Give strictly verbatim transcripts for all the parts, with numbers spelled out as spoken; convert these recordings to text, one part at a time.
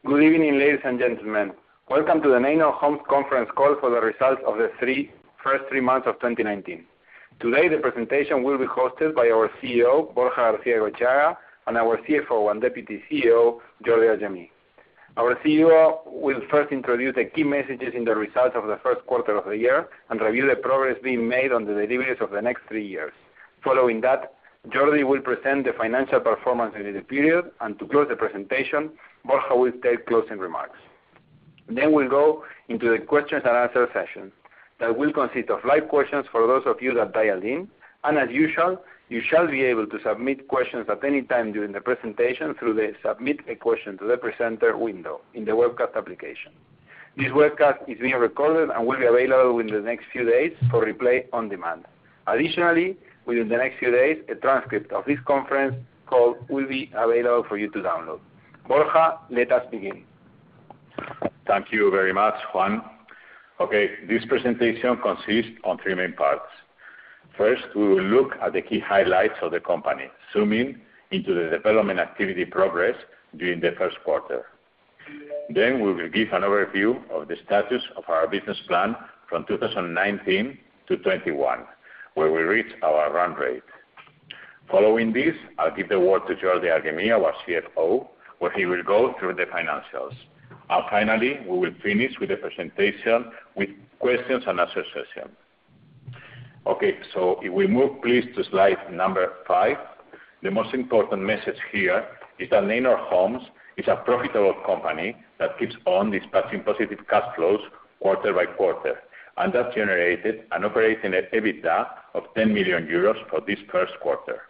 Good evening, ladies and gentlemen. Welcome to the Neinor Homes conference call for the results of the three, first three months of twenty nineteen. Today, the presentation will be hosted by our C E O, Borja García-Egotxeaga, and our C F O and Deputy C E O, Jordi Argemí. Our C E O will first introduce the key messages in the results of the first quarter of the year and review the progress being made on the deliveries of the next three years. Following that, Jordi will present the financial performance in the period, and to close the presentation, Borja will take closing remarks. Then we'll go into the questions and answer session that will consist of live questions for those of you that dialed in, and as usual, you shall be able to submit questions at any time during the presentation through the Submit a Question to the Presenter window in the webcast application. This webcast is being recorded and will be available within the next few days for replay on demand. Additionally, within the next few days, a transcript of this conference call will be available for you to download. Borja, let us begin. Thank you very much, Juan. Okay, this presentation consists on three main parts. First, we will look at the key highlights of the company, zooming into the development activity progress during the first quarter. Then we will give an overview of the status of our business plan from two thousand nineteen to twenty-one, where we reach our run rate. Following this, I'll give the word to Jordi Argemí, our C F O, where he will go through the financials. And finally, we will finish with the presentation with questions and answer session. Okay, so if we move please to slide number five, the most important message here is that Neinor Homes is a profitable company that keeps on dispatching positive cash flows quarter by quarter, and that generated an operating EBITDA of ten million euros for this first quarter.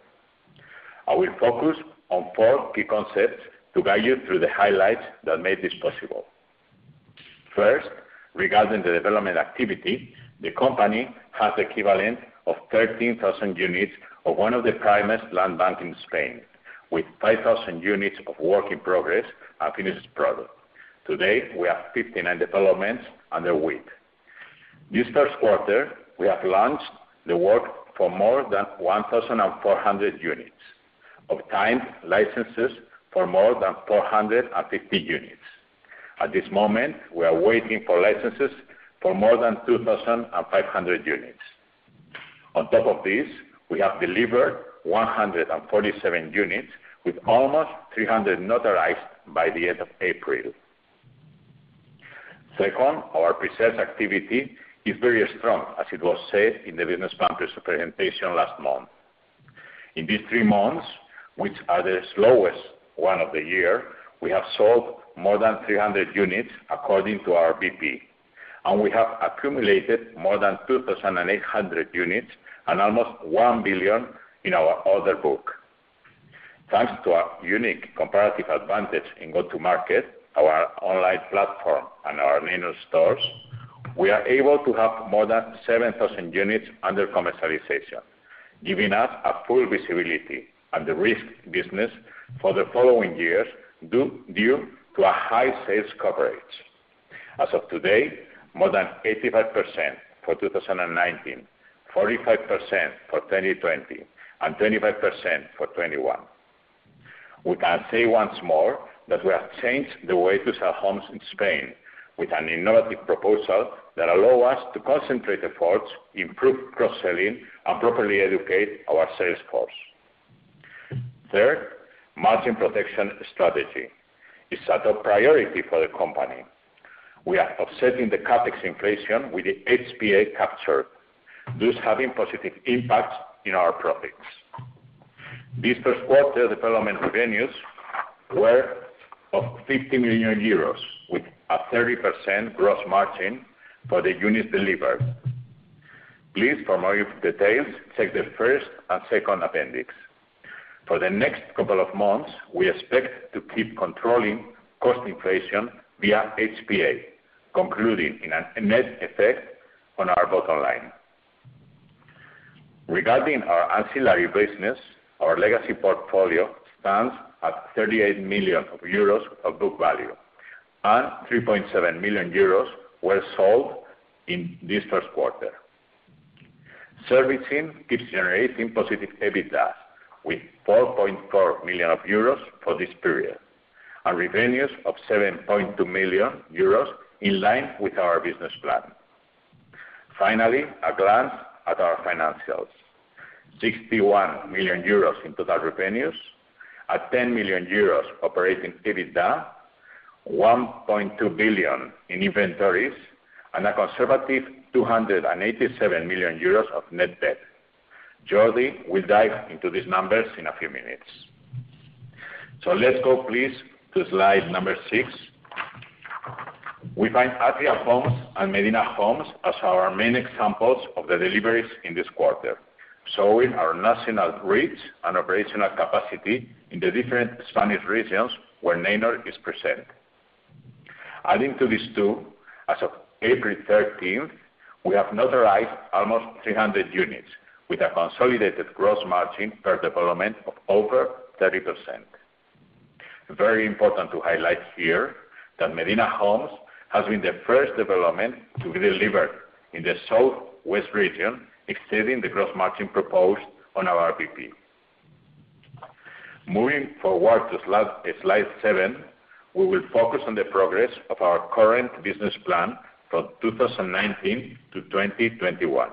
I will focus on four key concepts to guide you through the highlights that made this possible. First, regarding the development activity, the company has the equivalent of thirteen thousand units of one of the primest land banks in Spain, with five thousand units of work in progress and finished product. Today, we have fifty-nine developments underway. This first quarter, we have launched the work for more than one thousand four hundred units, obtained licenses for more than four hundred fifty units. At this moment, we are waiting for licenses for more than two thousand five hundred units. On top of this, we have delivered one hundred forty-seven units with almost three hundred notarized by the end of April. Second, our pre-sales activity is very strong, as it was said in the business plan presentation last month. In these three months, which are the slowest one of the year, we have sold more than three hundred units according to our B P, and we have accumulated more than two thousand eight hundred units and almost one billion in our order book. Thanks to our unique comparative advantage in go-to-market, our online platform and our Neinor stores, we are able to have more than seven thousand units under commercialization, giving us a full visibility and the risk business for the following years due, due to a high sales coverage. As of today, more than eighty-five percent for two thousand nineteen, forty-five percent for twenty twenty, and twenty-five percent for twenty-one. We can say once more that we have changed the way to sell homes in Spain with an innovative proposal that allows us to concentrate efforts, improve cross-selling, and properly educate our sales force. Third, margin protection strategy is a top priority for the company. We are offsetting the capex inflation with the H P A capture, thus having positive impacts in our profits. This first quarter development revenues were of fifty million euros with a thirty percent gross margin for the units delivered. Please, for more details, check the first and second appendix. For the next couple of months, we expect to keep controlling cost inflation via H P A, concluding in a net effect on our bottom line. Regarding our ancillary business, our legacy portfolio stands at thirty-eight million euros of book value, and three point seven million euros were sold in this first quarter. Servicing keeps generating positive EBITDA with four point four million euros for this period. and revenues of seven point two million euros, in line with our business plan. Finally, a glance at our financials. sixty-one million euros in total revenues, a ten million euros operating EBITDA, one point two billion in inventories, and a conservative two hundred eighty-seven million euros of net debt. Jordi will dive into these numbers in a few minutes. So let's go, please, to slide number six. We find Atria Homes and Medina Homes as our main examples of the deliveries in this quarter, showing our national reach and operational capacity in the different Spanish regions where Neinor is present. Adding to these two, as of April thirteenth, we have notarized almost three hundred units, with a consolidated gross margin per development of over thirty percent. Very important to highlight here that Medina Homes has been the first development to be delivered in the southwest region, exceeding the gross margin proposed on our P P. Moving forward to slide, slide seven, we will focus on the progress of our current business plan from two thousand nineteen to twenty twenty-one.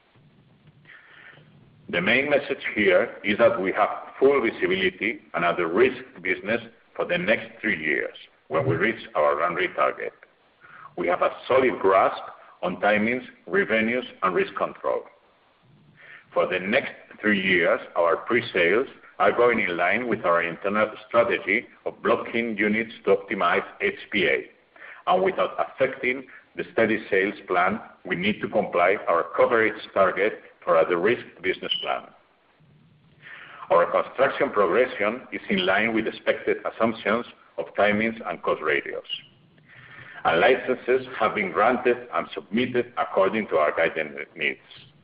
The main message here is that we have full visibility and are the risk business for the next three years when we reach our run rate target. We have a solid grasp on timings, revenues, and risk control. For the next three years, our pre-sales are going in line with our internal strategy of blocking units to optimize H P A, and without affecting the steady sales plan, we need to comply our coverage target for the risk business plan. Our construction progression is in line with expected assumptions of timings and cost ratios, and licenses have been granted and submitted according to our guidance needs.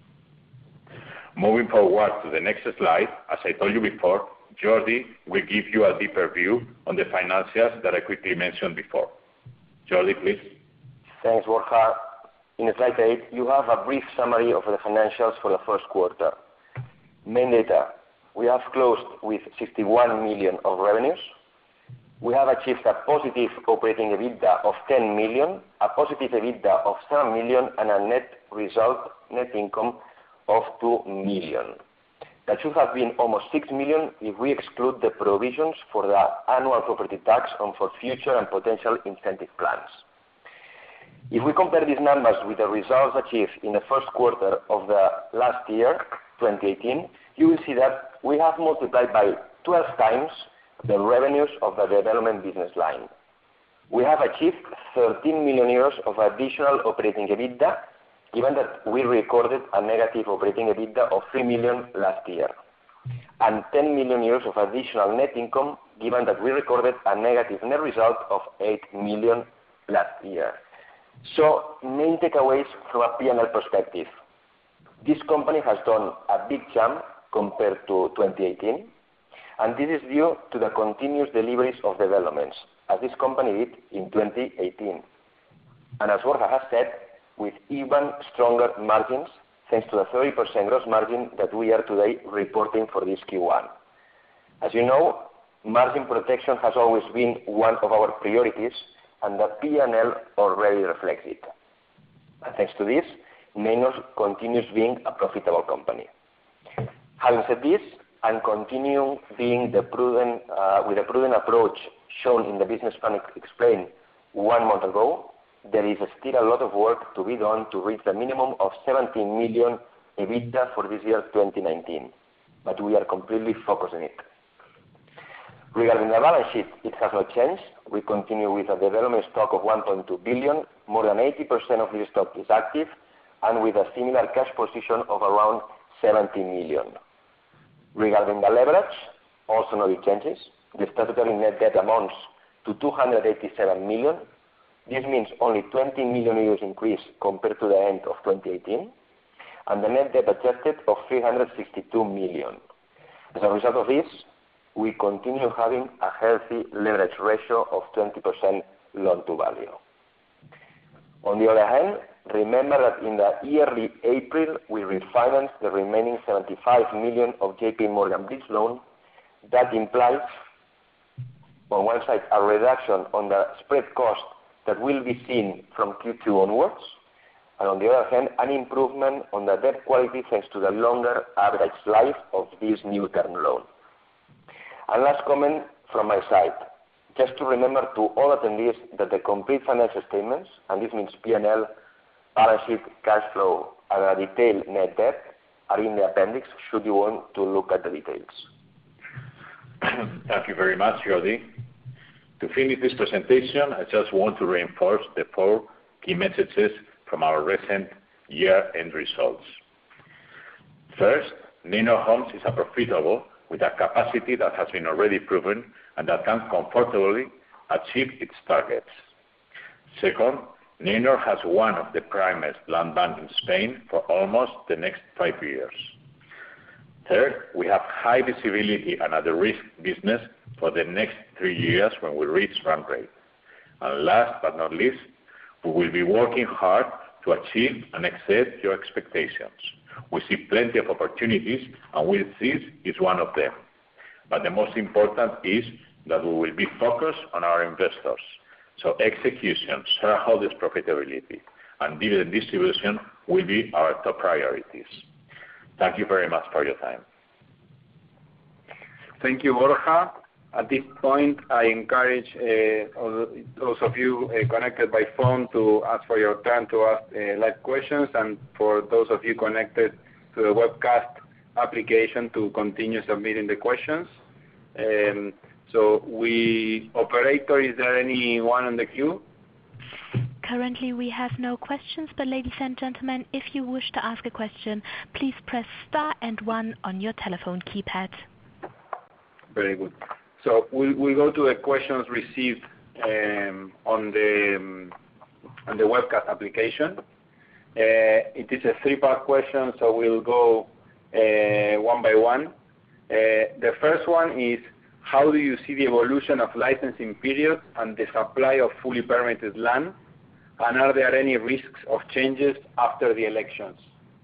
Moving forward to the next slide, as I told you before, Jordi will give you a deeper view on the financials that I quickly mentioned before. Jordi, please. Thanks, Borja. In slide eight, you have a brief summary of the financials for the first quarter. Main data. We have closed with sixty-one million of revenues. We have achieved a positive operating EBITDA of ten million, a positive EBITDA of seven million, and a net result, net income of two million. That should have been almost six million if we exclude the provisions for the annual property tax and for future and potential incentive plans. If we compare these numbers with the results achieved in the first quarter of the last year, twenty eighteen, you will see that we have multiplied by twelve times the revenues of the development business line. We have achieved thirteen million euros of additional operating EBITDA, given that we recorded a negative operating EBITDA of three million last year, and ten million euros of additional net income, given that we recorded a negative net result of eight million last year. So, main takeaways from a P and L perspective. This company has done a big jump compared to twenty eighteen, and this is due to the continuous deliveries of developments, as this company did in twenty eighteen. And as Borja has said, with even stronger margins, thanks to the thirty percent gross margin that we are today reporting for this Q one. As you know, margin protection has always been one of our priorities, and the P and L already reflects it. And thanks to this, Neinor continues being a profitable company. Having said this, and continuing being the prudent, uh, with a prudent approach shown in the business plan explained one month ago, there is still a lot of work to be done to reach the minimum of seventeen million EBITDA for this year twenty nineteen, but we are completely focused on it. Regarding the balance sheet, it has not changed. We continue with a development stock of one point two billion, more than eighty percent of this stock is active, and with a similar cash position of around seventy million. Regarding the leverage, also no big changes. The statutory net debt amounts to two hundred eighty-seven million. This means only twenty million euros increase compared to the end of twenty eighteen, and the net debt adjusted of three hundred sixty-two million. As a result of this, we continue having a healthy leverage ratio of twenty percent loan to value. On the other hand, remember that in the yearly April, we refinanced the remaining seventy-five million of J P Morgan bridge loan. That implies on one side, a reduction on the spread cost that will be seen from Q two onwards, and on the other hand, an improvement on the debt quality thanks to the longer average life of this new term loan. And last comment from my side, just to remember to all attendees that the complete financial statements, and this means P and L, balance sheet, cash flow, and a detailed net debt, are in the appendix should you want to look at the details. Thank you very much, Jordi. To finish this presentation, I just want to reinforce the four key messages from our recent year-end results. First, Neinor Homes is a profitable with a capacity that has been already proven and that can comfortably achieve its targets. Second, Neinor has one of the primest land bank in Spain for almost the next five years. Third, we have high visibility and a risk business for the next three years when we reach run rate. And last but not least, we will be working hard to achieve and exceed your expectations. We see plenty of opportunities, and with this is one of them. But the most important is that we will be focused on our investors. So execution, shareholders' profitability, and dividend distribution will be our top priorities. Thank you very much for your time. Thank you, Borja. At this point, I encourage uh, those of you uh, connected by phone to ask for your turn to ask uh, live questions, and for those of you connected to the webcast application to continue submitting the questions. Um, so, we, operator, is there anyone on the queue? Currently, we have no questions, but ladies and gentlemen, if you wish to ask a question, please press star and one on your telephone keypad. Very good. So we'll, we'll go to the questions received um, on the um, on the webcast application. Uh, it is a three-part question, so we'll go uh, one by one. Uh, the first one is, how do you see the evolution of licensing periods and the supply of fully permitted land? And are there any risks of changes after the elections?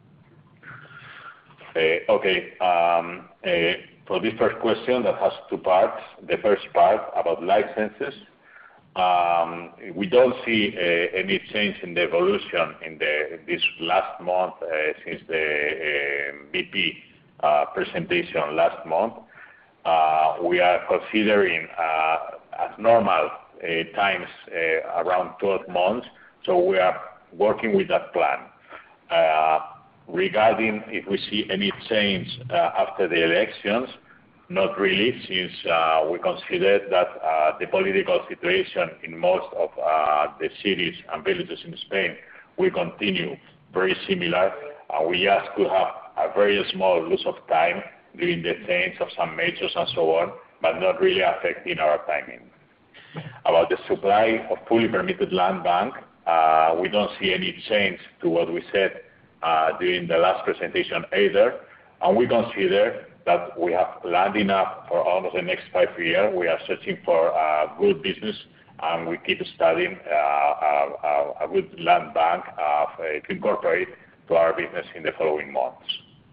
Uh, okay. Um, uh, for this first question that has two parts, the first part about licenses, um, we don't see uh, any change in the evolution in the, this last month uh, since the uh, B P uh, presentation last month. Uh, we are considering uh, as normal uh, times uh, around twelve months. So we are working with that plan. Uh, regarding if we see any change uh, after the elections, not really, since uh, we consider that uh, the political situation in most of uh, the cities and villages in Spain will continue very similar. Uh, we just could have a very small loss of time during the change of some measures and so on, but not really affecting our timing. About the supply of fully permitted land bank, Uh, we don't see any change to what we said uh, during the last presentation either, and we consider that we have land enough for almost the next five years. We are searching for a good business, and we keep studying uh, a, a good land bank uh, to incorporate to our business in the following months.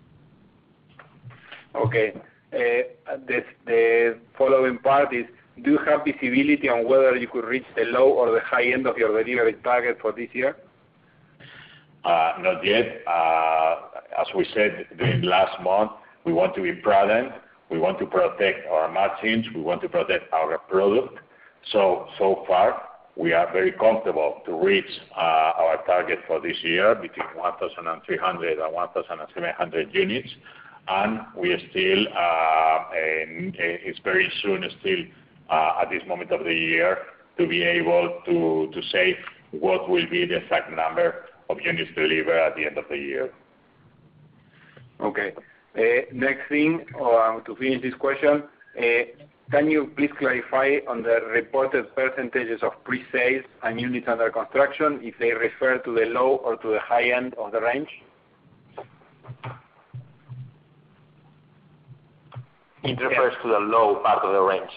Okay. Uh, this, the following part is, do you have visibility on whether you could reach the low or the high end of your delivery target for this year? Uh, not yet. Uh, as we said during last month, we want to be prudent. We want to protect our margins. We want to protect our product. So, so far, we are very comfortable to reach uh, our target for this year between one thousand three hundred and one thousand seven hundred units. And we are still, uh, and it's very soon still, Uh, at this moment of the year, to be able to, to say what will be the exact number of units delivered at the end of the year. Okay. Uh, next thing, uh, to finish this question, uh, can you please clarify on the reported percentages of pre-sales and units under construction, if they refer to the low or to the high end of the range? It refers to the low part of the range.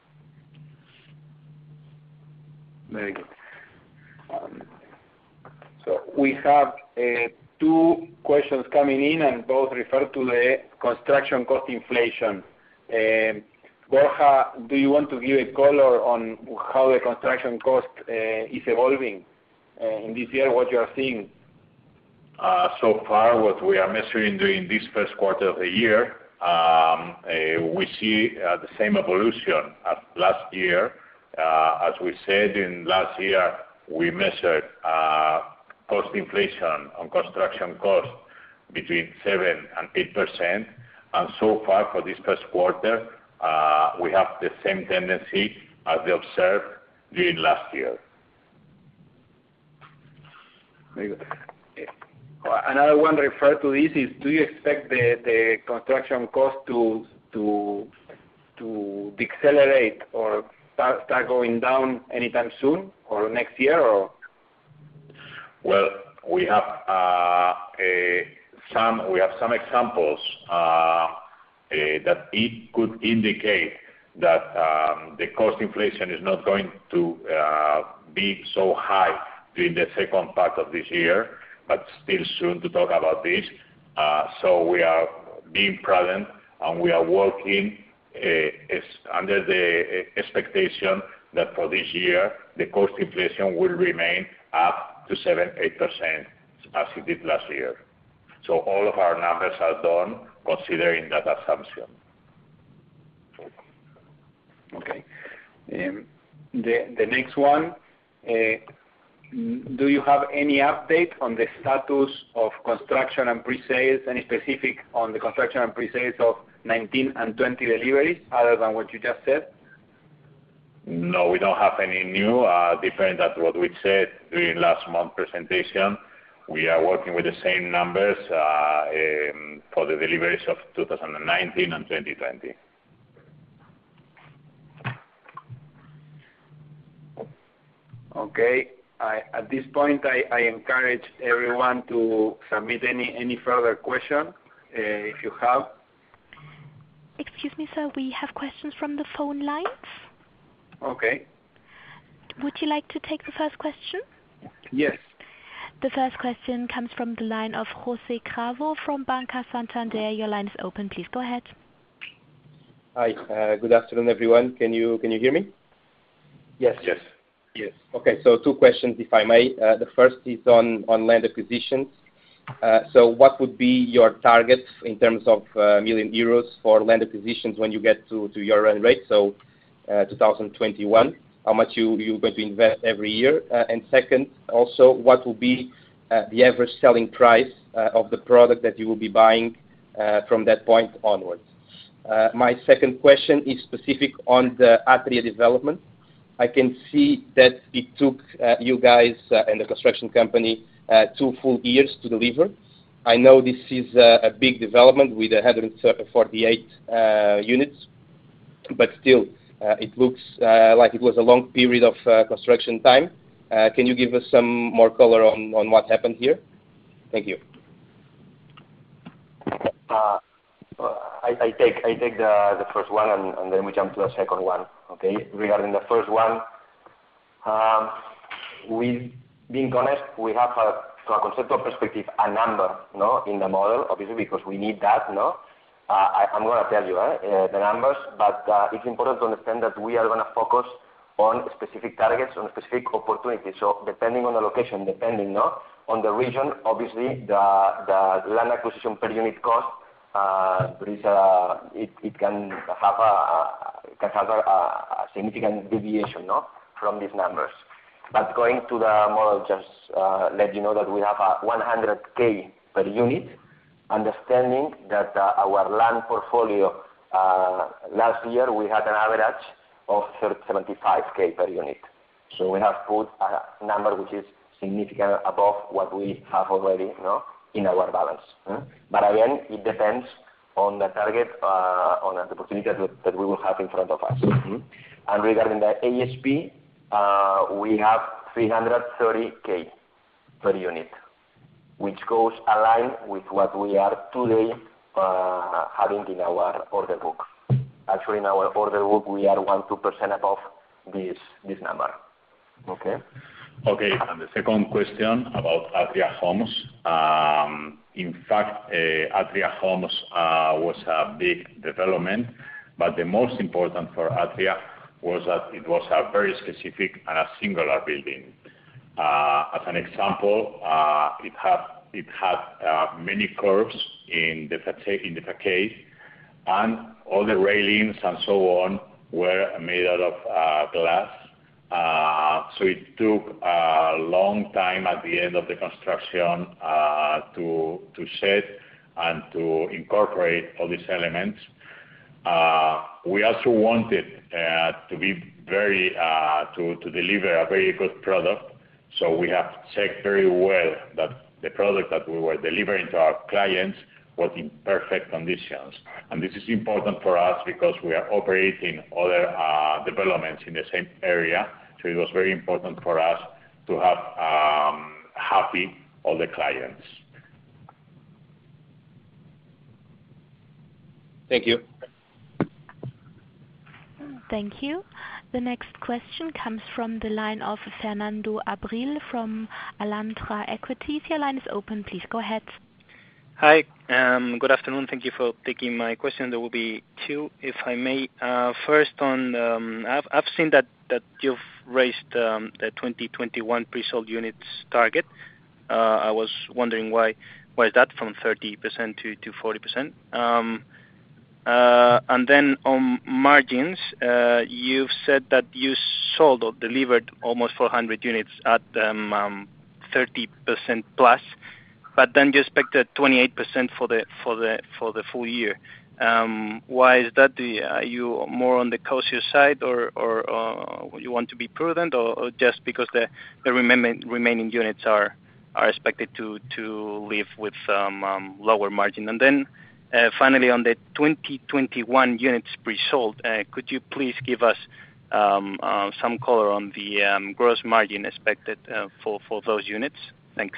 Very good. Um, so we have uh, two questions coming in, and both refer to the construction cost inflation. Uh, Borja, do you want to give a color on how the construction cost uh, is evolving uh, in this year, what you are seeing? Uh, so far, what we are measuring during this first quarter of the year, um, uh, we see uh, the same evolution as last year. Uh, as we said in last year, we measured uh, cost inflation on construction cost between seven and eight percent, and so far for this first quarter, uh, we have the same tendency as they observed during last year. Very good. Another one referred to this is, do you expect the, the construction cost to to to decelerate or start, start going down anytime soon or next year? Or well, we have uh, a, some we have some examples uh, uh, that it could indicate that um, the cost inflation is not going to uh, be so high during the second part of this year, but still soon to talk about this. Uh, so we are being prudent and we are working uh, is under the expectation that for this year the cost inflation will remain up to seven to eight percent as it did last year. So all of our numbers are done considering that assumption. Okay. Um, the, the next one, uh, do you have any update on the status of construction and pre-sales, any specific on the construction and pre-sales of nineteen and twenty deliveries, other than what you just said? No, we don't have any new, uh, different than what we said during last month's presentation. We are working with the same numbers uh, um, for the deliveries of two thousand nineteen and twenty twenty. Okay. I, at this point, I, I encourage everyone to submit any, any further question, uh, if you have. Excuse me, sir, we have questions from the phone lines. Okay. Would you like to take the first question? Yes. The first question comes from the line of Jose Cravo from Banca Santander. Your line is open. Please go ahead. Hi. Uh, good afternoon, everyone. Can you can you hear me? Yes. Yes. Yes. Okay, so two questions, if I may. Uh, the first is on, on land acquisitions. Uh, so what would be your target in terms of uh, million euros for land acquisitions when you get to, to your run rate, so uh, two thousand twenty-one? How much you, you're going to invest every year? Uh, and second, also, what will be uh, the average selling price uh, of the product that you will be buying uh, from that point onwards? Uh, my second question is specific on the Atria development. I can see that it took uh, you guys uh, and the construction company uh, two full years to deliver. I know this is uh, a big development with one hundred forty-eight uh, units, but still, uh, it looks uh, like it was a long period of uh, construction time. Uh, can you give us some more color on, on what happened here? Thank you. Uh, I, I take I take the, the first one and, and then we jump to the second one. Okay. Regarding the first one, um, we, being honest, we have a, from a conceptual perspective a number, no, in the model, obviously because we need that, no. Uh, I, I'm going to tell you eh, uh, the numbers, but uh, it's important to understand that we are going to focus on specific targets, on specific opportunities. So depending on the location, depending, no, on the region, obviously the the land acquisition per unit cost. Uh, there is a, it, it can have a, a can have a, a significant deviation, no, from these numbers. But going to the model, just uh, let you know that we have a one hundred K per unit, understanding that uh, our land portfolio uh, last year we had an average of seventy-five K per unit. So we have put a number which is significantly above what we have already, no, in our balance. Hmm? But again, it depends on the target, uh, on the opportunity that, that we will have in front of us. Hmm? And regarding the A S P, uh, we have three hundred thirty K per unit, which goes aligned with what we are today uh, having in our order book. Actually, in our order book, we are one to two percent above this this number. Okay. Okay, and the second question about Atria Homes. Um, in fact, uh, Atria Homes uh, was a big development, But the most important for Atria was that it was a very specific and a singular building. Uh, as an example, uh, it had it had uh, many curves in the facade, in the facade, and all the railings and so on were made out of uh, glass. Uh, so it took a long time at the end of the construction uh, to to set and to incorporate all these elements. Uh, we also wanted uh, to be very uh, to to deliver a very good product. So we have checked very well that the product that we were delivering to our clients was in perfect conditions. And this is important for us because we are operating other uh, developments in the same area. So it was very important for us to have um, happy all the clients. Thank you. Thank you. The next question comes from the line of Fernando Abril from Alantra Equities. Your line is open. Please go ahead. Hi. Um, good afternoon. Thank you for taking my question. There will be two, if I may. Uh, first, on um, I've, I've seen that, that you've raised um, the twenty twenty-one pre-sold units target. Uh, I was wondering why why is that from thirty percent to, to forty percent? Um, Uh, and then on margins, uh, you've said that you sold or delivered almost four hundred units at um, um, thirty percent plus, but then you expected twenty-eight percent for the for the for the full year. Um, why is that? Do you, are you more on the cautious side, or or uh, you want to be prudent, or, or just because the the remaining remaining units are are expected to to live with um, um, lower margin? And then. Uh, finally, on the twenty twenty-one units pre-sold, uh, could you please give us um, uh, some color on the um, gross margin expected uh, for, for those units? Thanks.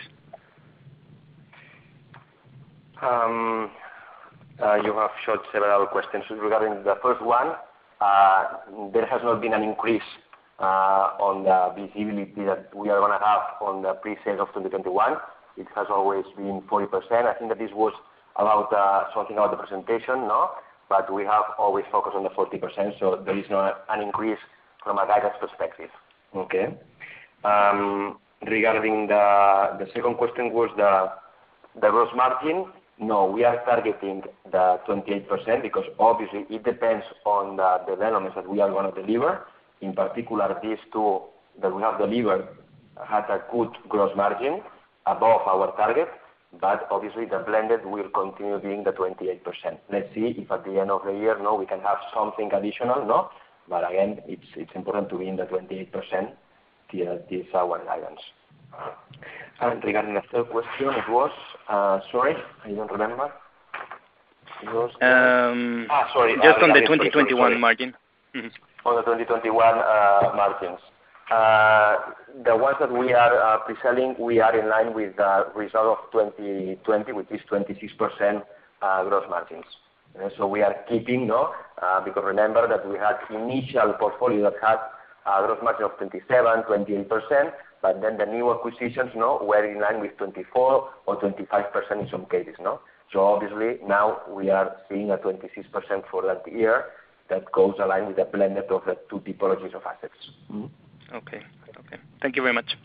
Um, uh, you have shot several questions regarding the first one. Uh, there has not been an increase uh, on the visibility that we are going to have on the pre-sales of twenty twenty-one. It has always been forty percent. I think that this was about uh, something about the presentation, no? But we have always focused on the forty percent, so there is not an increase from a guidance perspective. Okay. Um, regarding the the second question was the the gross margin. No, we are targeting the twenty-eight percent because obviously it depends on the developments that we are going to deliver. In particular, these two that we have delivered had a good gross margin above our target. But obviously the blended will continue being the twenty-eight percent. Let's see if at the end of the year, no, we can have something additional, no? But again, it's it's important to be in the twenty-eight percent. This is our guidance. And regarding the third question, it was, uh, sorry, I don't remember. It was, um, ah, sorry. Just uh, on the sorry, twenty twenty-one sorry, sorry. margin. Mm-hmm. On the twenty twenty-one uh, margins. Uh, the ones that we are uh, pre-selling, we are in line with the result of twenty twenty, which is twenty-six percent uh, gross margins. Uh, so we are keeping, no, uh, because remember that we had initial portfolio that had a gross margin of twenty-seven, twenty-eight percent, but then the new acquisitions, no, were in line with twenty-four or twenty-five percent in some cases, no. So obviously now we are seeing a twenty-six percent for that year that goes aligned with the blended of the two typologies of assets. Mm-hmm. Okay. Okay. Thank you very much.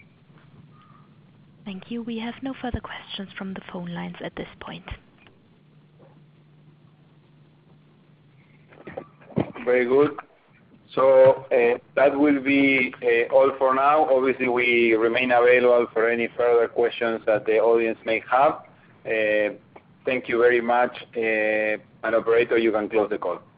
Thank you. We have no further questions from the phone lines at this point. Very good. So uh, that will be uh, all for now. Obviously, we remain available for any further questions that the audience may have. Uh, thank you very much. Uh, and operator, you can close the call.